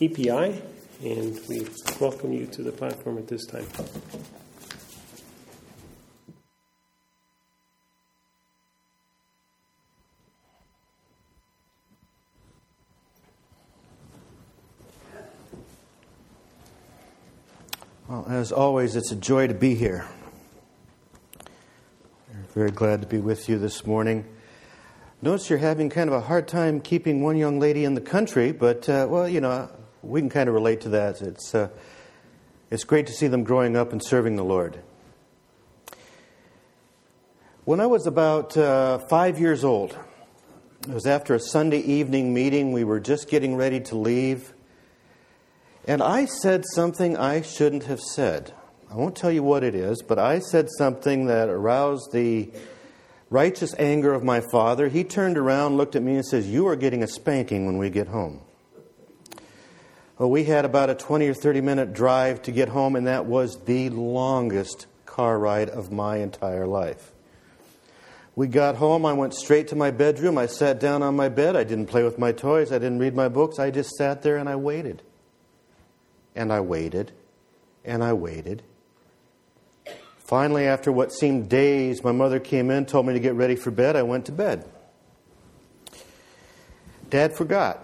EPI, and we welcome you to the platform at this time. Well, as always, it's a joy to be here. We're very glad to be with you this morning. Notice you're having kind of a hard time keeping one young lady in the country, but, we can kind of relate to that. It's great to see them growing up and serving the Lord. When I was about 5 years old, it was after a Sunday evening meeting. We were just getting ready to leave. And I said something I shouldn't have said. I won't tell you what it is, but I said something that aroused the righteous anger of my father. He turned around, looked at me, and says, "You are getting a spanking when we get home." Well, we had about a 20 or 30-minute drive to get home, and that was the longest car ride of my entire life. We got home. I went straight to my bedroom. I sat down on my bed. I didn't play with my toys. I didn't read my books. I just sat there and I waited. And I waited, and I waited. Finally, after what seemed days, my mother came in, told me to get ready for bed. I went to bed. Dad forgot.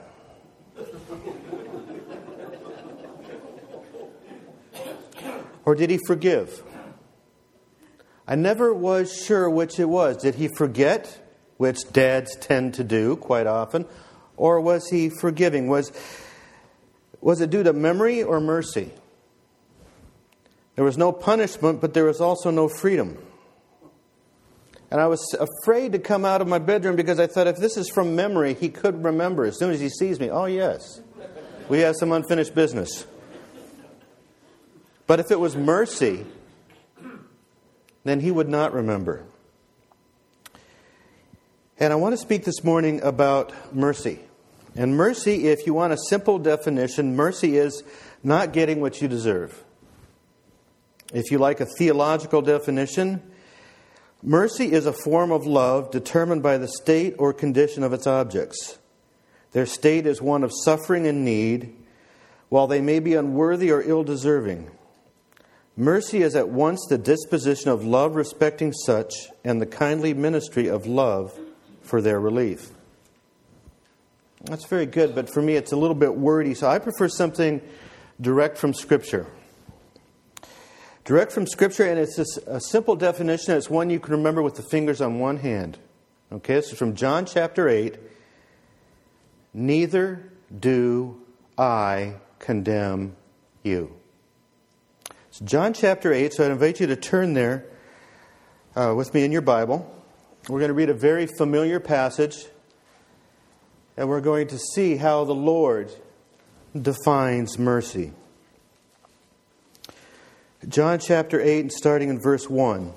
Or did he forgive? I never was sure which it was. Did he forget, which dads tend to do quite often, or was he forgiving? Was it due to memory or mercy? There was no punishment, but there was also no freedom. And I was afraid to come out of my bedroom because I thought, if this is from memory, he could remember. As soon as he sees me, oh yes, we have some unfinished business. But if it was mercy, then he would not remember. And I want to speak this morning about mercy. And mercy, if you want a simple definition, mercy is not getting what you deserve. If you like a theological definition, mercy is a form of love determined by the state or condition of its objects. Their state is one of suffering and need, while they may be unworthy or ill-deserving. Mercy is at once the disposition of love respecting such and the kindly ministry of love for their relief. That's very good, but for me it's a little bit wordy, so I prefer something direct from Scripture. Direct from Scripture, and it's a simple definition. It's one you can remember with the fingers on one hand. Okay, this is from John chapter 8. Neither do I condemn you. It's John chapter 8, so I invite you to turn there with me in your Bible. We're going to read a very familiar passage. And we're going to see how the Lord defines mercy. John chapter 8, and starting in verse 1.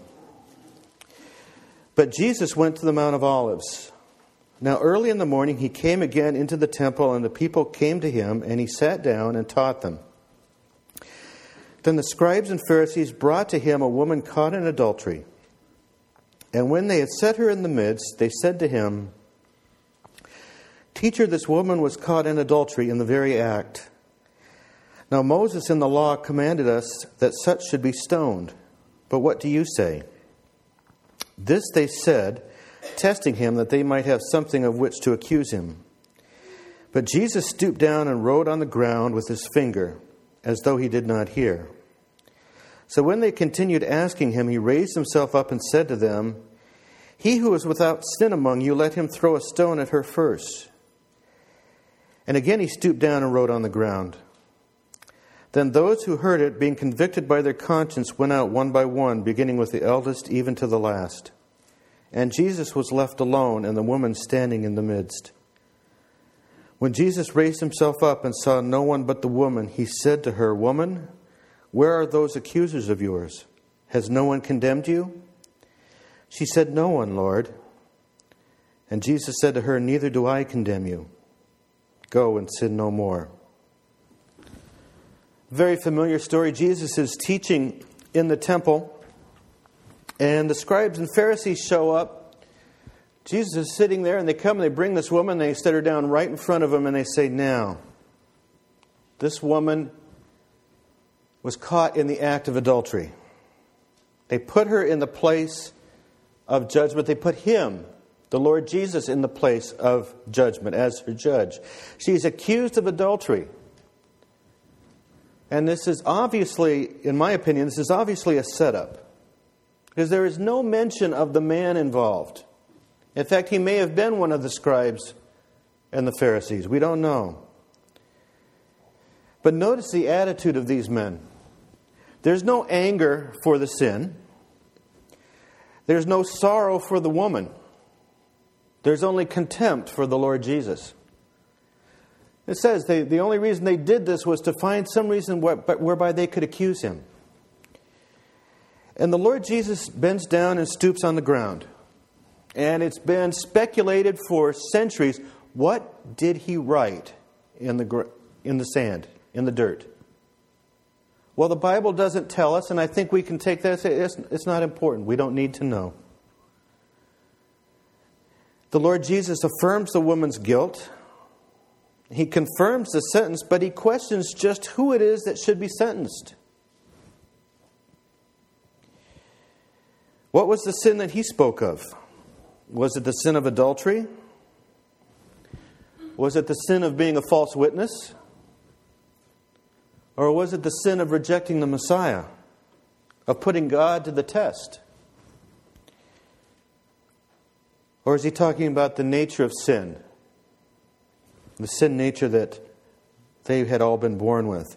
But Jesus went to the Mount of Olives. Now early in the morning he came again into the temple, and the people came to him, and he sat down and taught them. Then the scribes and Pharisees brought to him a woman caught in adultery. And when they had set her in the midst, they said to him, "Teacher, this woman was caught in adultery in the very act. Now Moses in the law commanded us that such should be stoned. But what do you say?" This they said, testing him that they might have something of which to accuse him. But Jesus stooped down and wrote on the ground with his finger, as though he did not hear. So when they continued asking him, he raised himself up and said to them, "He who is without sin among you, let him throw a stone at her first." And again he stooped down and wrote on the ground. Then those who heard it, being convicted by their conscience, went out one by one, beginning with the eldest even to the last. And Jesus was left alone, and the woman standing in the midst. When Jesus raised himself up and saw no one but the woman, he said to her, "Woman, where are those accusers of yours? Has no one condemned you?" She said, "No one, Lord." And Jesus said to her, "Neither do I condemn you. Go and sin no more." Very familiar story. Jesus is teaching in the temple, and the scribes and Pharisees show up. Jesus is sitting there, and they come and they bring this woman, they set her down right in front of him, and they say, "Now, this woman was caught in the act of adultery. They put her in the place of judgment. They put him, the Lord Jesus, in the place of judgment as her judge. She's accused of adultery. And this is obviously, in my opinion, this is obviously a setup. Because there is no mention of the man involved. In fact, he may have been one of the scribes and the Pharisees. We don't know. But notice the attitude of these men. There's no anger for the sin. There's no sorrow for the woman. There's only contempt for the Lord Jesus. It says the only reason they did this was to find some reason whereby they could accuse him. And the Lord Jesus bends down and stoops on the ground. And it's been speculated for centuries, what did he write in the sand, in the dirt? Well, the Bible doesn't tell us, and I think we can take that and say it's not important. We don't need to know. The Lord Jesus affirms the woman's guilt. He confirms the sentence, but he questions just who it is that should be sentenced. What was the sin that he spoke of? Was it the sin of adultery? Was it the sin of being a false witness? Or was it the sin of rejecting the Messiah? Of putting God to the test? Or is he talking about the nature of sin? The sin nature that they had all been born with.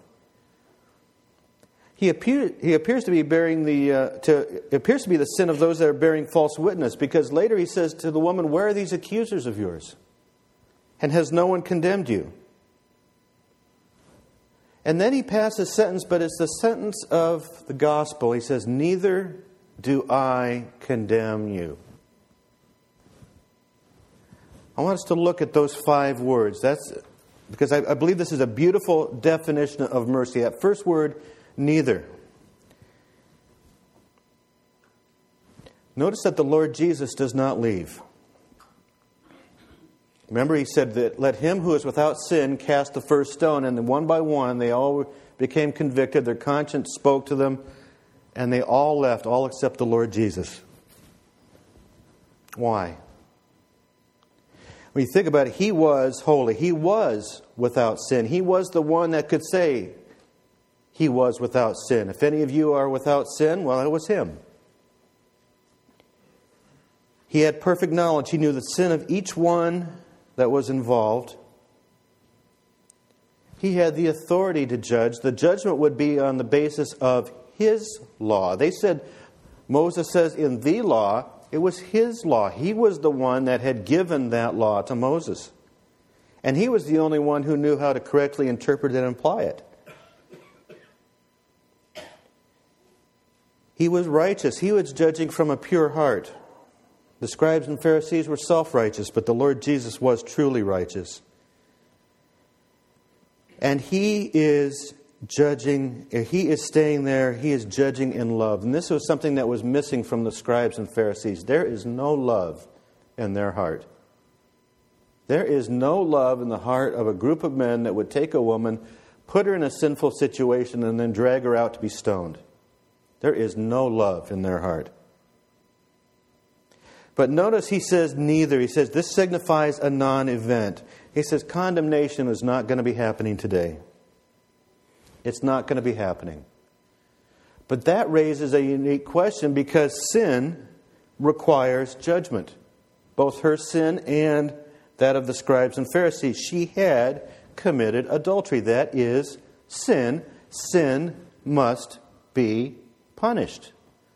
He appears to be bearing it appears to be the sin of those that are bearing false witness, because later he says to the woman, "Where are these accusers of yours? And has no one condemned you?" And then he passes sentence, but it's the sentence of the gospel. He says, "Neither do I condemn you." I want us to look at those 5 words. That's because I believe this is a beautiful definition of mercy. That first word, neither. Notice that the Lord Jesus does not leave. Remember, he said that let him who is without sin cast the first stone. And then one by one, they all became convicted. Their conscience spoke to them. And they all left, all except the Lord Jesus. Why? When you think about it, he was holy. He was without sin. He was the one that could say he was without sin. If any of you are without sin, well, it was him. He had perfect knowledge. He knew the sin of each one that was involved. He had the authority to judge. The judgment would be on the basis of his law. They said, Moses says in the law, it was his law. He was the one that had given that law to Moses. And he was the only one who knew how to correctly interpret and apply it. He was righteous. He was judging from a pure heart. The scribes and Pharisees were self-righteous, but the Lord Jesus was truly righteous. And he is judging, he is staying there, he is judging in love. And this was something that was missing from the scribes and Pharisees. There is no love in their heart. There is no love in the heart of a group of men that would take a woman, put her in a sinful situation, and then drag her out to be stoned. There is no love in their heart. But notice he says neither. He says this signifies a non-event. He says condemnation is not going to be happening today. It's not going to be happening. But that raises a unique question because sin requires judgment. Both her sin and that of the scribes and Pharisees. She had committed adultery. That is sin. Sin must be punished.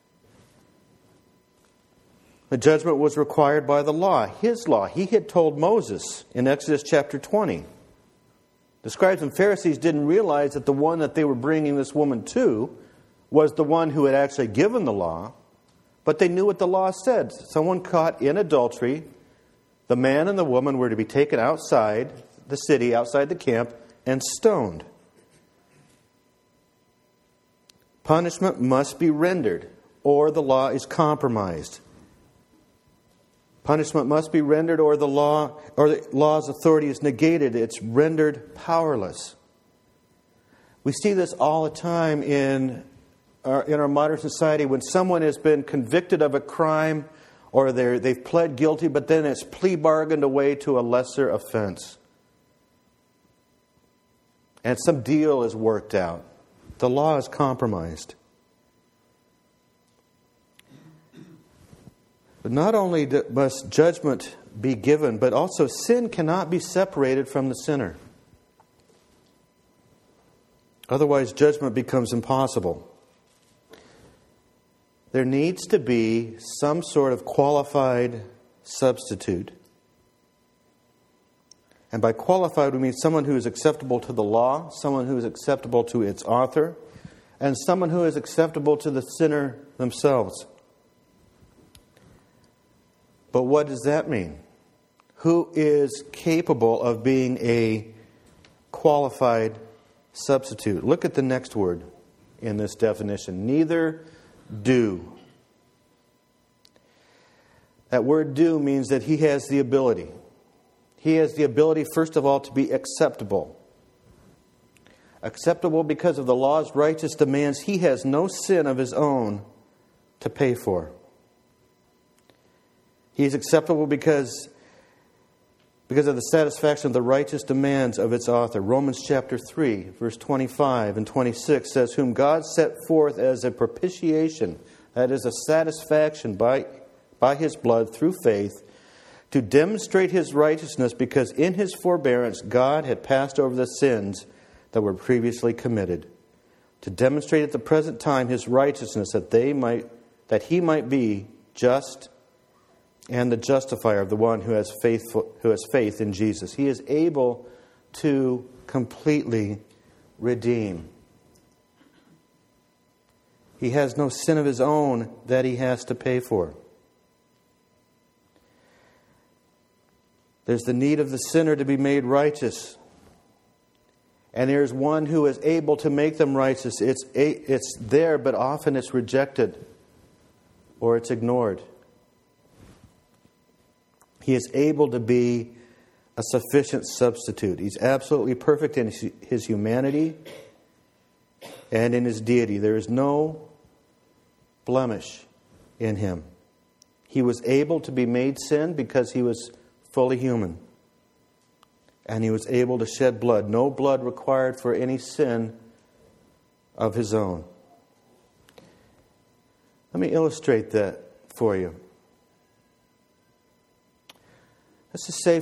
The judgment was required by the law, his law. He had told Moses in Exodus chapter 20. The scribes and Pharisees didn't realize that the one that they were bringing this woman to was the one who had actually given the law, but they knew what the law said. Someone caught in adultery, the man and the woman were to be taken outside the city, outside the camp, and stoned. Punishment must be rendered, or the law is compromised. Punishment must be rendered, or the law's authority is negated. It's rendered powerless. We see this all the time in our modern society when someone has been convicted of a crime or they've pled guilty, but then it's plea bargained away to a lesser offense. And some deal is worked out. The law is compromised. But not only must judgment be given, but also sin cannot be separated from the sinner. Otherwise, judgment becomes impossible. There needs to be some sort of qualified substitute. And by qualified, we mean someone who is acceptable to the law, someone who is acceptable to its author, and someone who is acceptable to the sinner themselves. But what does that mean? Who is capable of being a qualified substitute? Look at the next word in this definition. Neither do. That word do means that he has the ability. He has the ability, first of all, to be acceptable. Acceptable because of the law's righteous demands. He has no sin of his own to pay for. He is acceptable because of the satisfaction of the righteous demands of its author. Romans chapter 3, verse 25 and 26 says, whom God set forth as a propitiation, that is a satisfaction by his blood through faith, to demonstrate his righteousness, because in his forbearance God had passed over the sins that were previously committed, to demonstrate at the present time his righteousness, that he might be just and the justifier of the one who has faith in Jesus. He is able to completely redeem. He has no sin of his own that he has to pay for. There's the need of the sinner to be made righteous. And there's one who is able to make them righteous. It's there, but often it's rejected or it's ignored. He is able to be a sufficient substitute. He's absolutely perfect in his humanity and in his deity. There is no blemish in him. He was able to be made sin because he was fully human. And he was able to shed blood. No blood required for any sin of his own. Let me illustrate that for you. Let's just say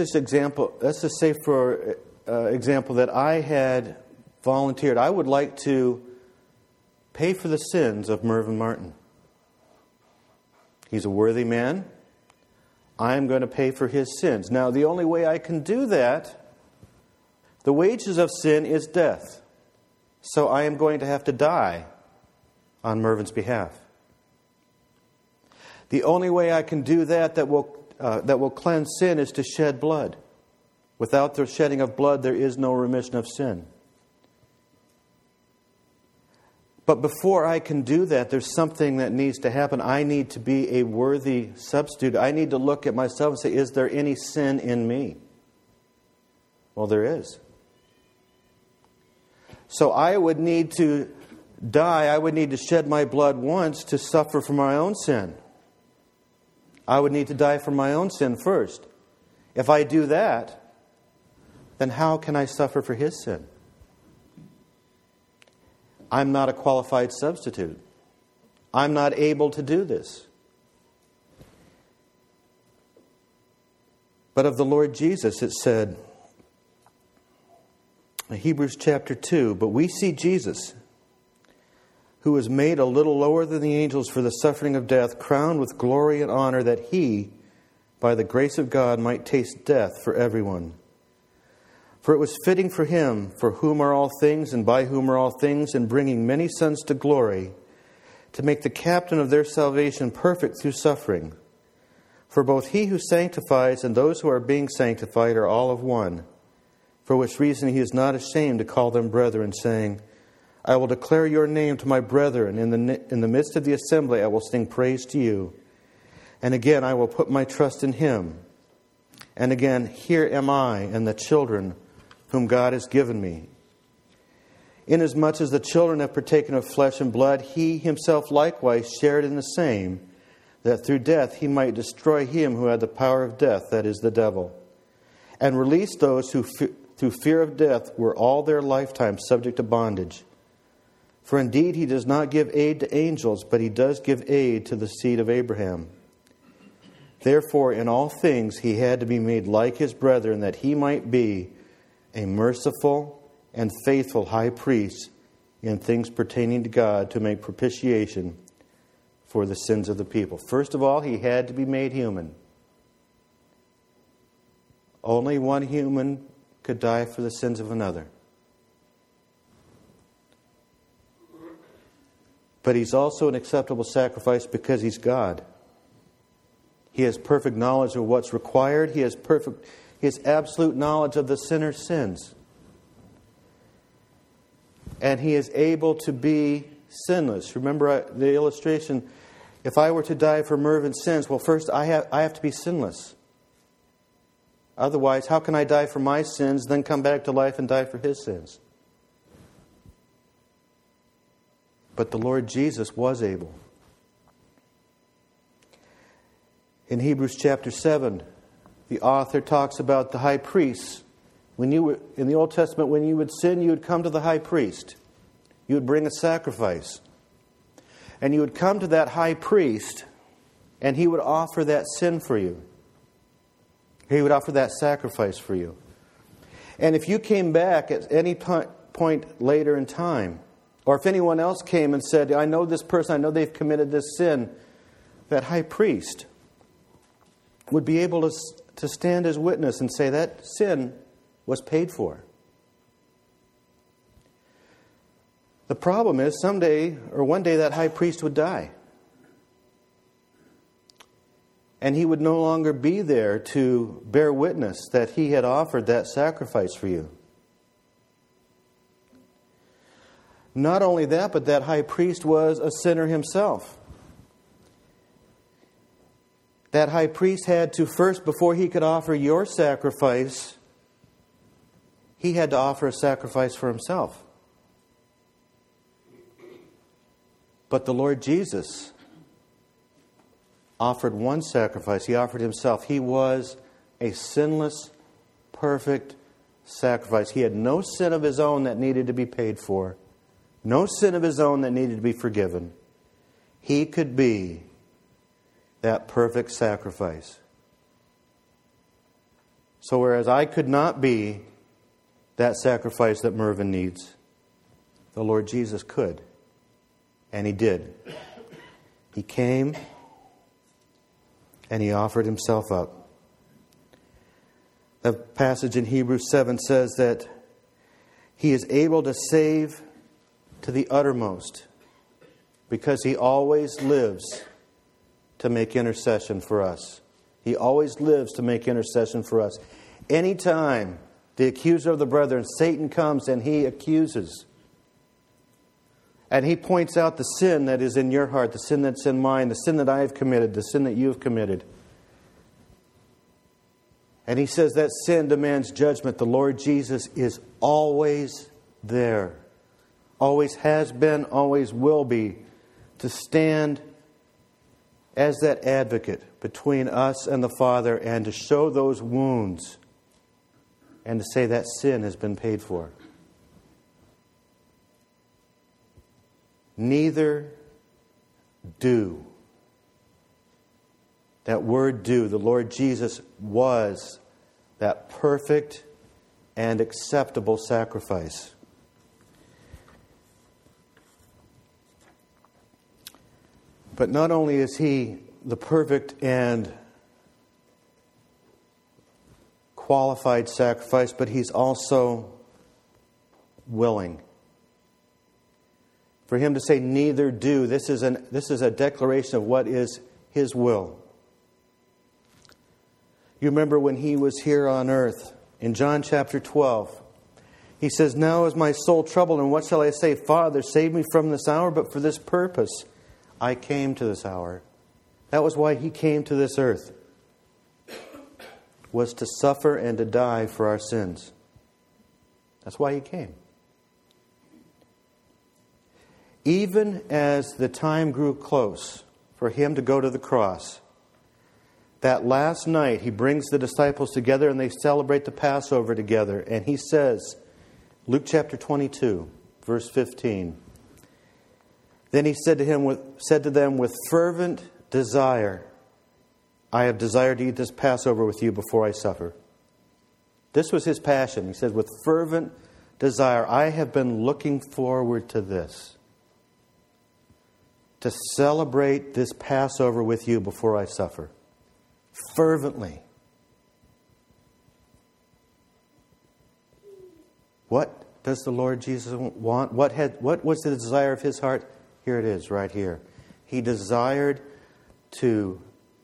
for example that I had volunteered. I would like to pay for the sins of Mervyn Martin. He's a worthy man. I'm going to pay for his sins. Now, the only way I can do that, the wages of sin is death. So I am going to have to die on Mervyn's behalf. The only way I can do that will cleanse sin is to shed blood. Without the shedding of blood, there is no remission of sin. But before I can do that, there's something that needs to happen. I need to be a worthy substitute. I need to look at myself and say, is there any sin in me? Well, there is. So I would need to die. I would need to shed my blood once to suffer for my own sin. I would need to die for my own sin first. If I do that, then how can I suffer for his sin? I'm not a qualified substitute. I'm not able to do this. But of the Lord Jesus, it said, in Hebrews chapter 2, but we see Jesus, who was made a little lower than the angels for the suffering of death, crowned with glory and honor, that he, by the grace of God, might taste death for everyone. For it was fitting for him, for whom are all things, and by whom are all things, and bringing many sons to glory, to make the captain of their salvation perfect through suffering. For both he who sanctifies and those who are being sanctified are all of one, for which reason he is not ashamed to call them brethren, saying, I will declare your name to my brethren. In the midst of the assembly I will sing praise to you. And again I will put my trust in him. And again, here am I and the children whom God has given me. Inasmuch as the children have partaken of flesh and blood, he himself likewise shared in the same, that through death he might destroy him who had the power of death, that is, the devil, and release those who through fear of death were all their lifetime subject to bondage. For indeed he does not give aid to angels, but he does give aid to the seed of Abraham. Therefore in all things he had to be made like his brethren, that he might be a merciful and faithful high priest in things pertaining to God, to make propitiation for the sins of the people. First of all, he had to be made human. Only one human could die for the sins of another. But he's also an acceptable sacrifice because he's God. He has perfect knowledge of what's required. He has absolute knowledge of the sinner's sins. And he is able to be sinless. Remember the illustration, if I were to die for Mervyn's sins, well, first I have to be sinless. Otherwise, how can I die for my sins, then come back to life and die for his sins? But the Lord Jesus was able. In Hebrews chapter 7, the author talks about the high priest. In the Old Testament, when you would sin, you would come to the high priest. You would bring a sacrifice. And you would come to that high priest, and he would offer that sin for you. He would offer that sacrifice for you. And if you came back at any point later in time, or if anyone else came and said, I know this person, I know they've committed this sin, that high priest would be able to stand as witness and say that sin was paid for. The problem is one day that high priest would die. And he would no longer be there to bear witness that he had offered that sacrifice for you. Not only that, but that high priest was a sinner himself. That high priest had to first, before he could offer your sacrifice, he had to offer a sacrifice for himself. But the Lord Jesus offered one sacrifice. He offered himself. He was a sinless, perfect sacrifice. He had no sin of his own that needed to be paid for. No sin of his own that needed to be forgiven. He could be that perfect sacrifice. So whereas I could not be that sacrifice that Mervyn needs, the Lord Jesus could. And he did. He came and he offered himself up. The passage in Hebrews 7 says that he is able to save to the uttermost because he always lives to make intercession for us. He always lives to make intercession for us. Anytime the accuser of the brethren, Satan, comes and he accuses, and he points out the sin that is in your heart, the sin that's in mine, the sin that I have committed, the sin that you have committed. And he says that sin demands judgment. The Lord Jesus is always there. Always has been, always will be, to stand as that advocate between us and the Father and to show those wounds and to say that sin has been paid for. Neither do. That word do, the Lord Jesus was that perfect and acceptable sacrifice. But not only is he the perfect and qualified sacrifice, but he's also willing. For him to say neither do, this is a declaration of what is his will. You remember when he was here on earth, in John chapter 12, he says, "Now is my soul troubled, and what shall I say? Father, save me from this hour, but for this purpose I came to this hour." That was why he came to this earth, was to suffer and to die for our sins. That's why he came. even as the time grew close for him to go to the cross, that last night he brings the disciples together and they celebrate the Passover together. And he says, Luke chapter 22, verse 15, then he said to them with fervent desire, I have desired to eat this Passover with you before I suffer. This was his passion. He says, with fervent desire, I have been looking forward to this. To celebrate this Passover with you before I suffer. Fervently. What does the Lord Jesus want? What was the desire of his heart? Here it is, right here. He desired to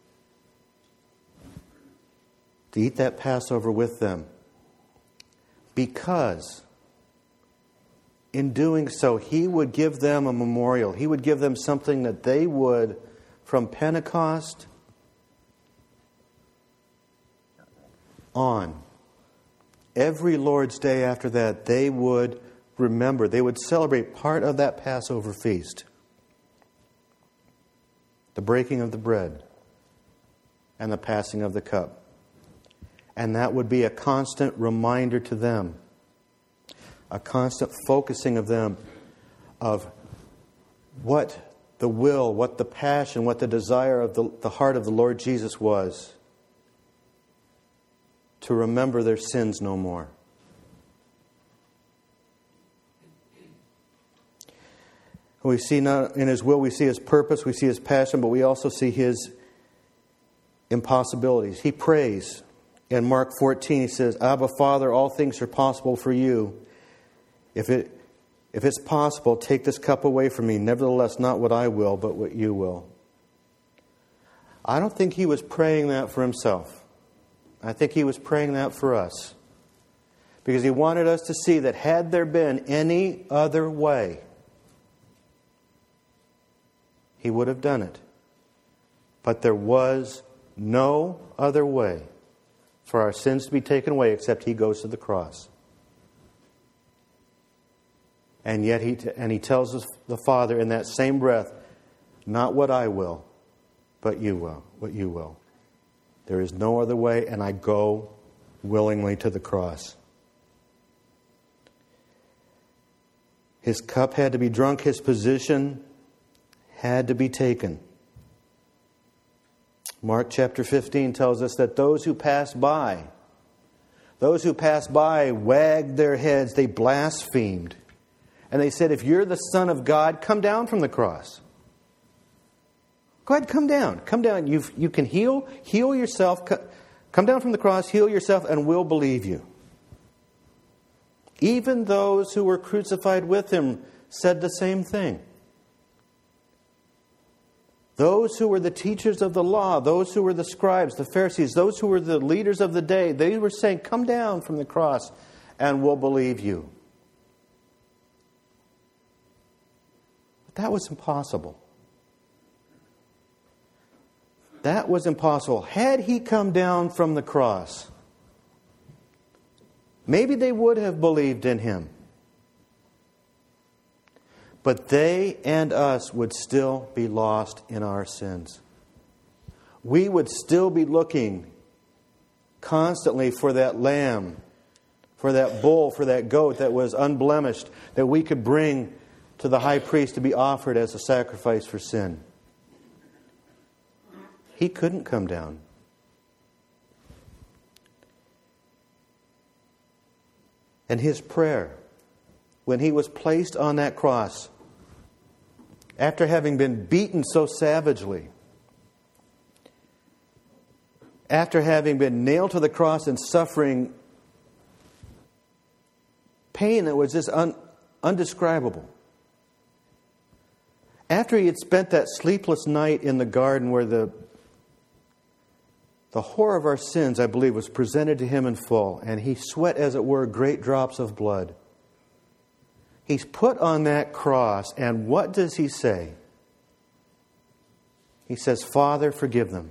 eat that Passover with them. Because in doing so, he would give them a memorial. He would give them something that they would, from Pentecost on, every Lord's Day after that, they would remember. They would celebrate part of that Passover feast. The breaking of the bread and the passing of the cup. And that would be a constant reminder to them, a constant focusing of them of what the will, what the passion, what the desire of the heart of the Lord Jesus was. To remember their sins no more. We see not in his will, we see his purpose, we see his passion, but we also see his impossibilities. He prays. In Mark 14, he says, Abba, Father, all things are possible for you. If it's possible, take this cup away from me. Nevertheless, not what I will, but what you will. I don't think he was praying that for himself. I think he was praying that for us. Because he wanted us to see that had there been any other way, he would have done it. But there was no other way for our sins to be taken away except he goes to the cross. And yet he tells us, the Father in that same breath, not what I will, but you will, what you will. There is no other way, and I go willingly to the cross. His cup had to be drunk, his position had to be taken. Mark chapter 15 tells us that those who passed by wagged their heads, they blasphemed. And they said, if you're the Son of God, come down from the cross. Go ahead, come down. Come down. You can heal yourself. Come down from the cross, heal yourself, and we'll believe you. Even those who were crucified with him said the same thing. Those who were the teachers of the law, those who were the scribes, the Pharisees, those who were the leaders of the day, they were saying, come down from the cross and we'll believe you. But that was impossible. That was impossible. Had he come down from the cross, maybe they would have believed in him. But they and us would still be lost in our sins. We would still be looking constantly for that lamb, for that bull, for that goat that was unblemished, that we could bring to the high priest to be offered as a sacrifice for sin. He couldn't come down. And his prayer, when he was placed on that cross, after having been beaten so savagely, after having been nailed to the cross and suffering pain that was just undescribable, after he had spent that sleepless night in the garden where the horror of our sins, I believe, was presented to him in full, and he sweat, as it were, great drops of blood. He's put on that cross, and what does he say? He says, Father, forgive them.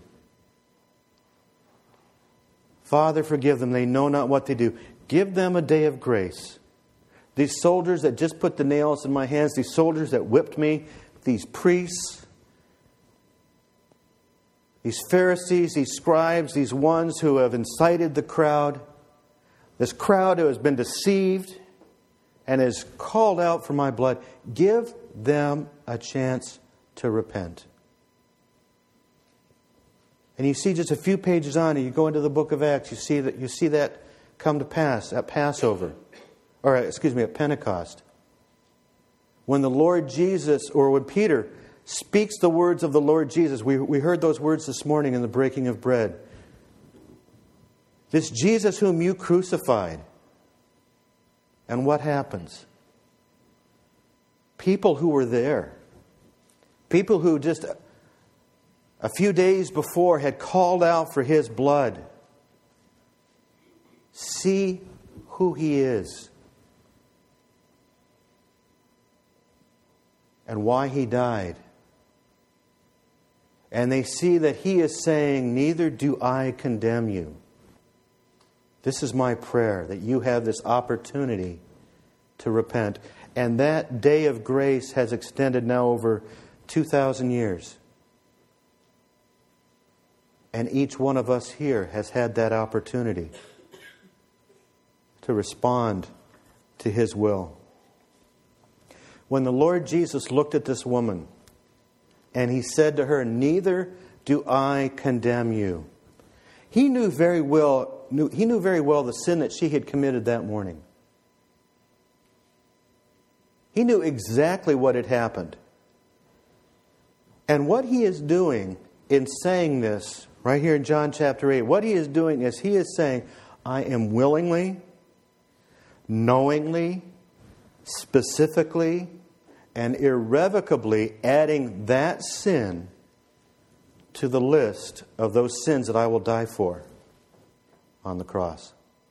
Father, forgive them. They know not what they do. Give them a day of grace. These soldiers that just put the nails in my hands, these soldiers that whipped me, these priests, these Pharisees, these scribes, these ones who have incited the crowd, this crowd who has been deceived and has called out for my blood, give them a chance to repent. And you see just a few pages on, and you go into the book of Acts, you see that come to pass at Passover, at Pentecost. When the Lord Jesus, or when Peter speaks the words of the Lord Jesus, we heard those words this morning in the breaking of bread. This Jesus whom you crucified. And what happens? People who were there, people who just a few days before had called out for His blood, see who He is and why He died. And they see that He is saying, neither do I condemn you. This is my prayer, that you have this opportunity to repent. And that day of grace has extended now over 2,000 years. And each one of us here has had that opportunity to respond to His will. When the Lord Jesus looked at this woman and He said to her, neither do I condemn you. He knew very well the sin that she had committed that morning. He knew exactly what had happened. And what He is doing in saying this, right here in John chapter 8, what He is doing is He is saying, I am willingly, knowingly, specifically, and irrevocably adding that sin to the list of those sins that I will die for on the cross.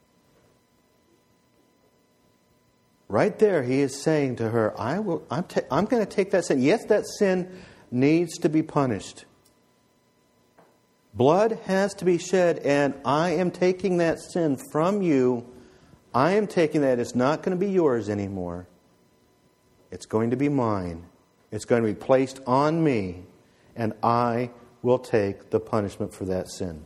Right there, He is saying to her, I'm going to take that sin. Yes, that sin needs to be punished. Blood has to be shed, and I am taking that sin from you. I am taking that. It's not going to be yours anymore. It's going to be mine. It's going to be placed on me, and I will take the punishment for that sin.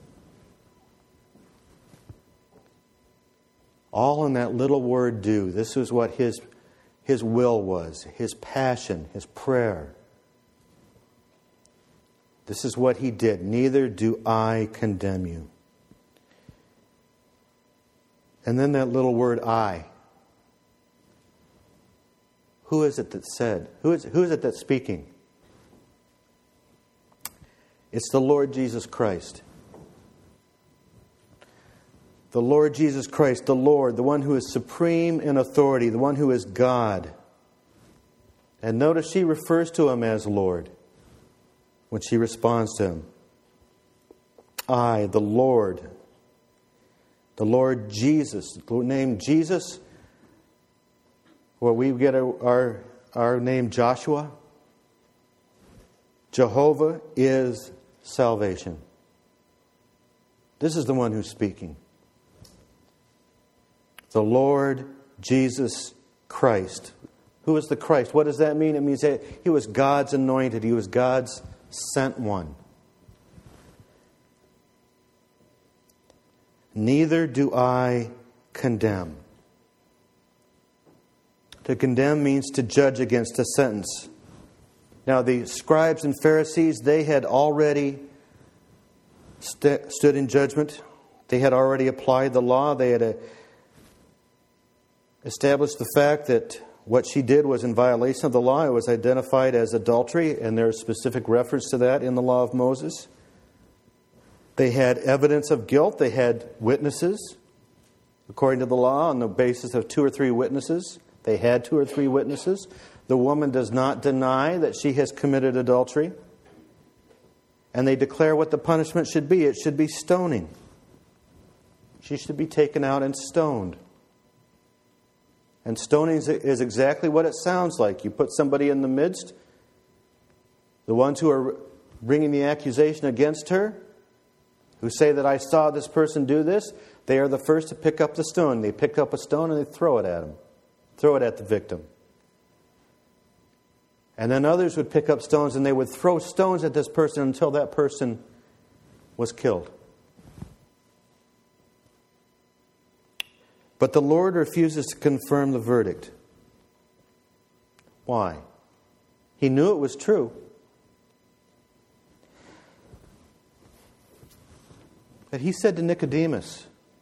All in that little word do. This is what His will was, His passion, His prayer. This is what He did. Neither do I condemn you. And then that little word I. Who is it that said? Who is it that's speaking? It's the Lord Jesus Christ. The Lord Jesus Christ, the Lord, the one who is supreme in authority, the one who is God. And notice she refers to Him as Lord when she responds to Him. I, the Lord Jesus, the name Jesus, where we get our name Joshua. Jehovah is salvation. This is the one who's speaking. The Lord Jesus Christ. Who is the Christ? What does that mean? It means that He was God's anointed. He was God's sent one. Neither do I condemn. To condemn means to judge against a sentence. Now, the scribes and Pharisees, they had already stood in judgment. They had already applied the law. They had established the fact that what she did was in violation of the law. It was identified as adultery, and there's specific reference to that in the law of Moses. They had evidence of guilt. They had witnesses. According to the law, on the basis of 2 or 3 witnesses, they had 2 or 3 witnesses. The woman does not deny that she has committed adultery. And they declare what the punishment should be. It should be stoning. She should be taken out and stoned. And stoning is exactly what it sounds like. You put somebody in the midst, the ones who are bringing the accusation against her, who say that I saw this person do this, they are the first to pick up the stone. They pick up a stone and they throw it at him. throw it at the victim. And then others would pick up stones and they would throw stones at this person until that person was killed. But the Lord refuses to confirm the verdict. Why? He knew it was true. But he said to Nicodemus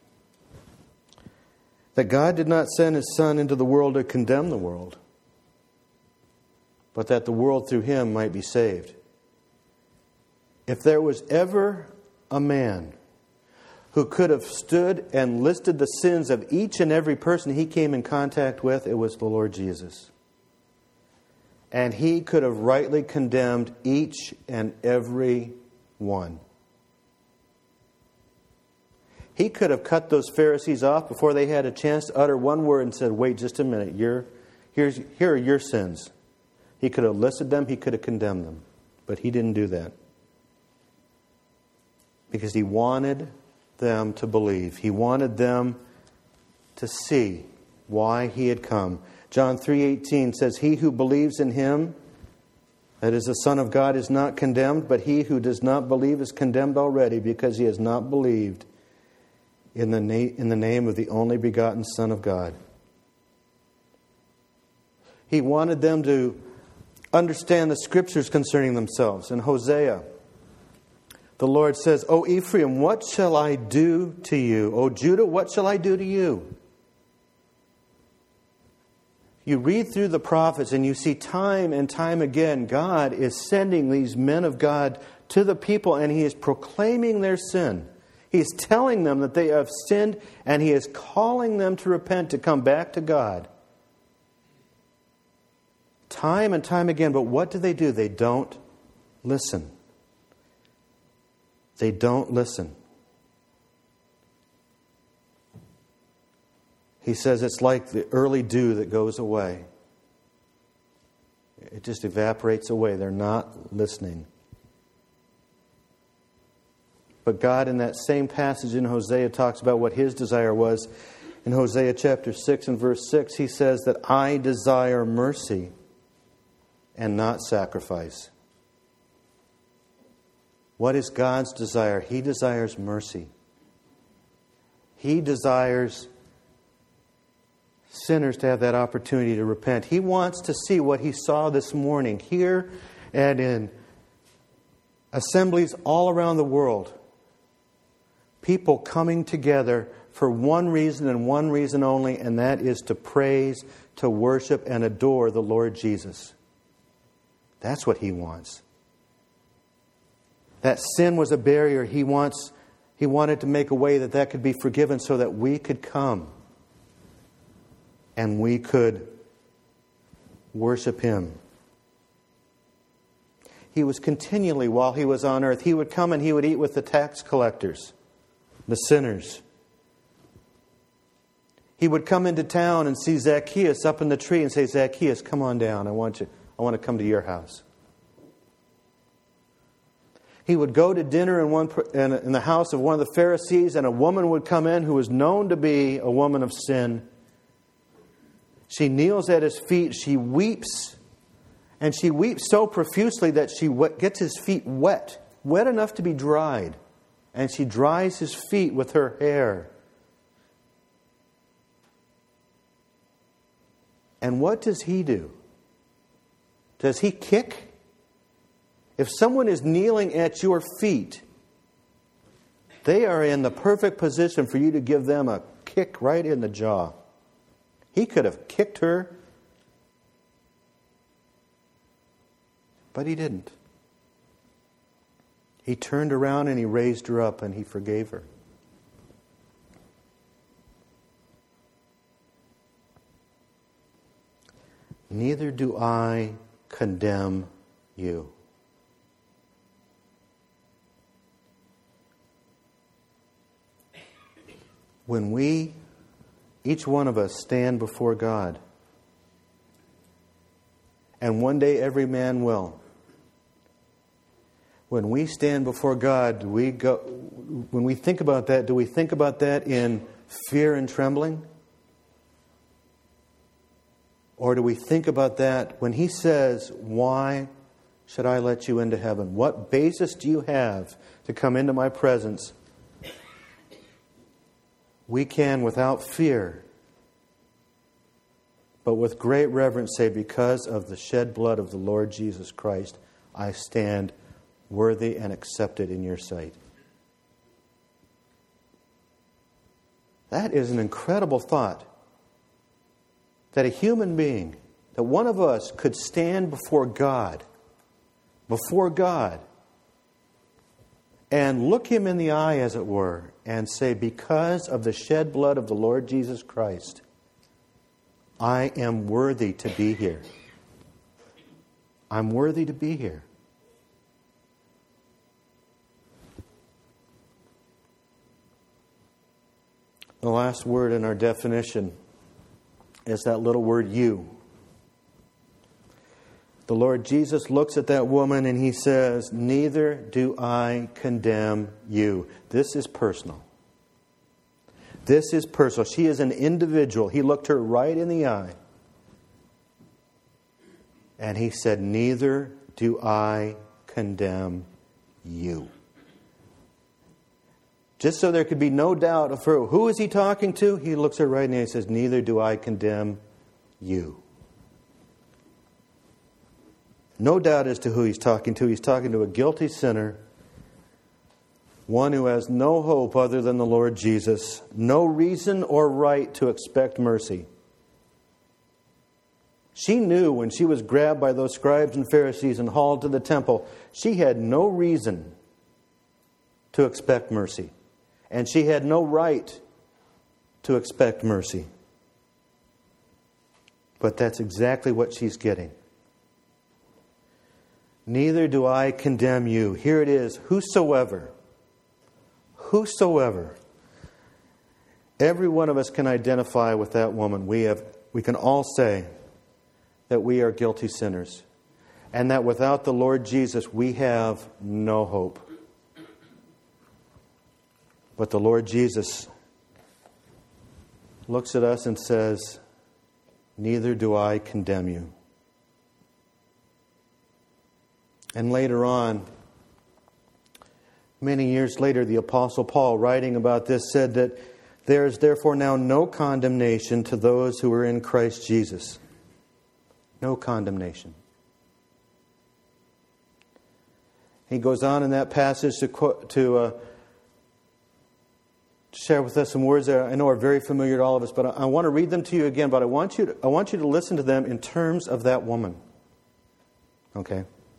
that God did not send His Son into the world to condemn the world, but that the world through Him might be saved. If there was ever a man who could have stood and listed the sins of each and every person He came in contact with, it was the Lord Jesus. And He could have rightly condemned each and every one. He could have cut those Pharisees off before they had a chance to utter one word and said, wait just a minute, here are your sins. He could have listed them, He could have condemned them. But He didn't do that. Because He wanted them to believe. He wanted them to see why He had come. John 3:18 says, He who believes in Him, that is the Son of God, is not condemned, but he who does not believe is condemned already, because he has not believed in the name of the only begotten Son of God. He wanted them to understand the Scriptures concerning themselves. In Hosea, the Lord says, O Ephraim, what shall I do to you? O Judah, what shall I do to you? You read through the prophets and you see time and time again, God is sending these men of God to the people and He is proclaiming their sin. He is telling them that they have sinned and He is calling them to repent, to come back to God. Time and time again, but what do? They don't listen. They don't listen. He says it's like the early dew that goes away. It just evaporates away. They're not listening. But God, in that same passage in Hosea, talks about what His desire was. In Hosea chapter 6 and verse 6, He says that I desire mercy and not sacrifice. What is God's desire? He desires mercy. He desires sinners to have that opportunity to repent. He wants to see what He saw this morning here and in assemblies all around the world. People coming together for one reason and one reason only, and that is to praise, to worship, and adore the Lord Jesus. That's what He wants. That sin was a barrier. He wanted to make a way that could be forgiven so that we could come and we could worship Him. He was continually, while He was on earth, He would come and He would eat with the tax collectors, the sinners. He would come into town and see Zacchaeus up in the tree and say, Zacchaeus, come on down. I want to come to your house. He would go to dinner in the house of one of the Pharisees, and a woman would come in who was known to be a woman of sin. She kneels at His feet. She weeps. And she weeps so profusely that she gets His feet wet enough to be dried. And she dries His feet with her hair. And what does He do? Does He kick? If someone is kneeling at your feet, they are in the perfect position for you to give them a kick right in the jaw. He could have kicked her, but He didn't. He turned around and He raised her up and He forgave her. Neither do I condemn you. When we, each one of us, stand before God, and one day every man will, when we stand before God, when we think about that, do we think about that in fear and trembling? Or do we think about that when he says, why should I let you into heaven? What basis do you have to come into my presence? We can, without fear, but with great reverence, say, because of the shed blood of the Lord Jesus Christ, I stand worthy and accepted in your sight. That is an incredible thought. That a human being, that one of us could stand before God, and look Him in the eye, as it were, and say, because of the shed blood of the Lord Jesus Christ, I am worthy to be here. I'm worthy to be here. The last word in our definition is that little word, you. The Lord Jesus looks at that woman and He says, neither do I condemn you. This is personal. This is personal. She is an individual. He looked her right in the eye. And He said, neither do I condemn you. Just so there could be no doubt of her. Who is He talking to? He looks her right in the eye and says, neither do I condemn you. No doubt as to who He's talking to. He's talking to a guilty sinner. One who has no hope other than the Lord Jesus. No reason or right to expect mercy. She knew when she was grabbed by those scribes and Pharisees and hauled to the temple, she had no reason to expect mercy. And she had no right to expect mercy. But that's exactly what she's getting. Neither do I condemn you. Here it is. Whosoever. Every one of us can identify with that woman. We can all say that we are guilty sinners. And that without the Lord Jesus, we have no hope. But the Lord Jesus looks at us and says, neither do I condemn you. And later on, many years later, the Apostle Paul, writing about this, said that there is therefore now no condemnation to those who are in Christ Jesus. No condemnation. He goes on in that passage to share with us some words that I know are very familiar to all of us, but I want to read them to you again, but I want you to listen to them in terms of that woman. Okay?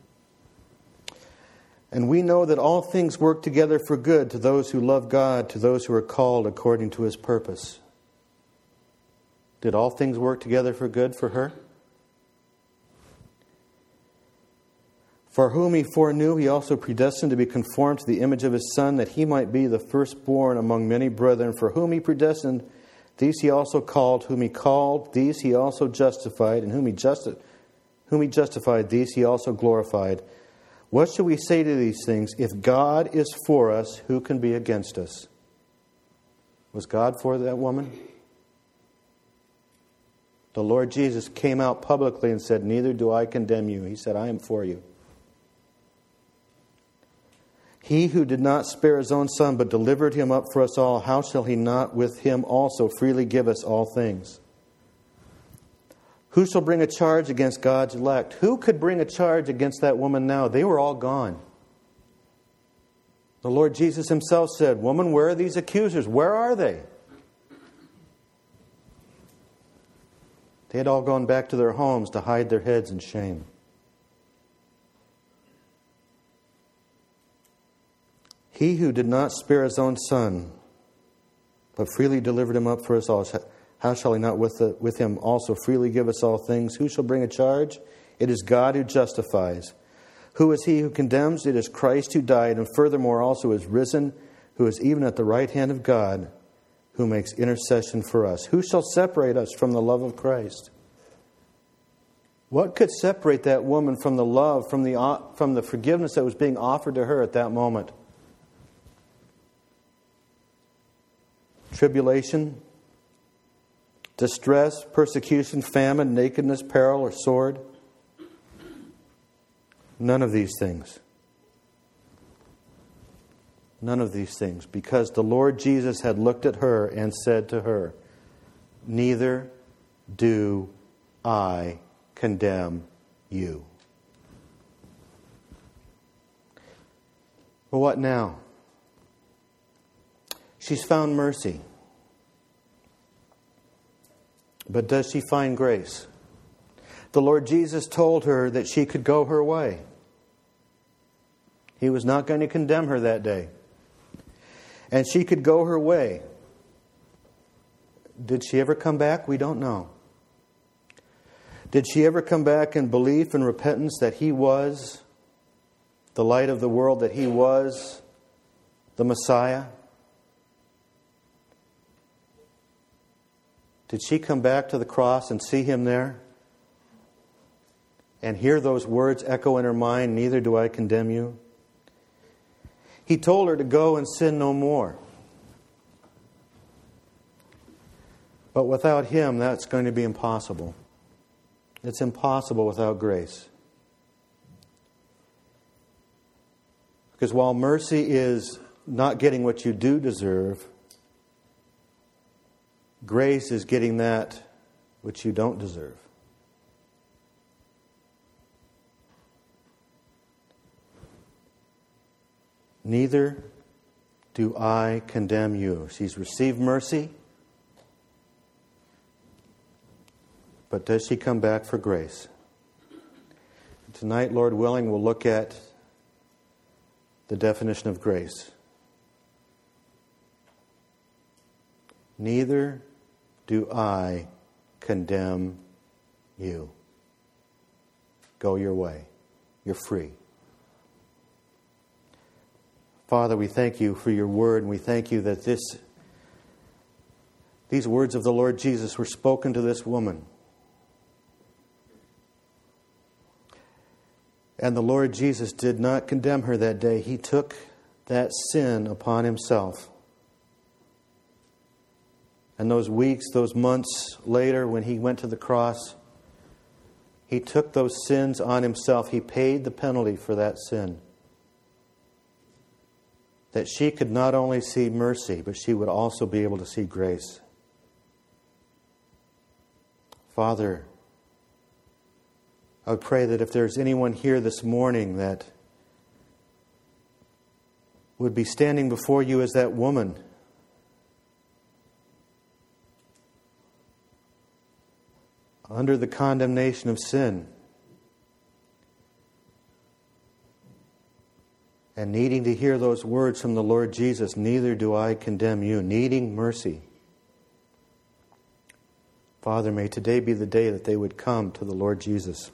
And we know that all things work together for good to those who love God, to those who are called according to His purpose. Did all things work together for good for her? For whom He foreknew, He also predestined to be conformed to the image of His Son, that He might be the firstborn among many brethren. For whom He predestined, these He also called. Whom He called, these He also justified. And whom He justified, these He also glorified. What shall we say to these things? If God is for us, who can be against us? Was God for that woman? The Lord Jesus came out publicly and said, neither do I condemn you. He said, I am for you. He who did not spare His own Son, but delivered Him up for us all, how shall He not with Him also freely give us all things? Who shall bring a charge against God's elect? Who could bring a charge against that woman now? They were all gone. The Lord Jesus Himself said, woman, where are these accusers? Where are they? They had all gone back to their homes to hide their heads in shame. He who did not spare His own Son, but freely delivered Him up for us all, how shall He not with Him also freely give us all things? Who shall bring a charge? It is God who justifies. Who is he who condemns? It is Christ who died, and furthermore also is risen, who is even at the right hand of God, who makes intercession for us. Who shall separate us from the love of Christ? What could separate that woman from the love, from the forgiveness that was being offered to her at that moment? Tribulation, distress, persecution, famine, nakedness, peril, or sword? None of these things. None of these things. Because the Lord Jesus had looked at her and said to her, neither do I condemn you. Well, what now? She's found mercy. But does she find grace? The Lord Jesus told her that she could go her way. He was not going to condemn her that day. And she could go her way. Did she ever come back? We don't know. Did she ever come back in belief and repentance that He was the light of the world, that He was the Messiah? Did she come back to the cross and see Him there? And hear those words echo in her mind, neither do I condemn you? He told her to go and sin no more. But without Him, that's going to be impossible. It's impossible without grace. Because while mercy is not getting what you do deserve, grace is getting that which you don't deserve. Neither do I condemn you. She's received mercy, but does she come back for grace? Tonight, Lord willing, we'll look at the definition of grace. Neither do I condemn you. Go your way. You're free. Father, we thank You for Your word, and we thank You that these words of the Lord Jesus were spoken to this woman. And the Lord Jesus did not condemn her that day. He took that sin upon Himself. And those weeks, those months later, when He went to the cross, He took those sins on Himself. He paid the penalty for that sin. That she could not only see mercy, but she would also be able to see grace. Father, I would pray that if there's anyone here this morning that would be standing before You as that woman, under the condemnation of sin, and needing to hear those words from the Lord Jesus, neither do I condemn you, needing mercy. Father, may today be the day that they would come to the Lord Jesus.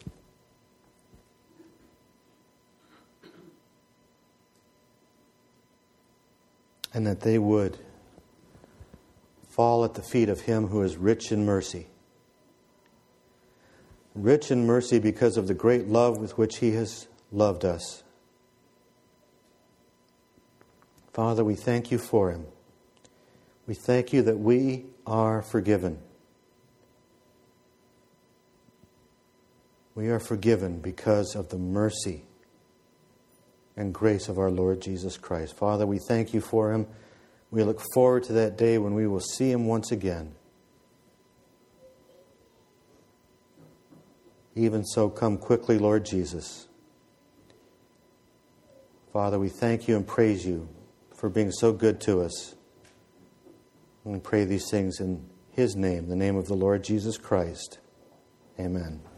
And that they would fall at the feet of Him who is rich in mercy. Rich in mercy because of the great love with which He has loved us. Father, we thank You for Him. We thank You that we are forgiven. We are forgiven because of the mercy and grace of our Lord Jesus Christ. Father, we thank You for Him. We look forward to that day when we will see Him once again. Even so, come quickly, Lord Jesus. Father, we thank You and praise You for being so good to us. And we pray these things in His name, the name of the Lord Jesus Christ. Amen.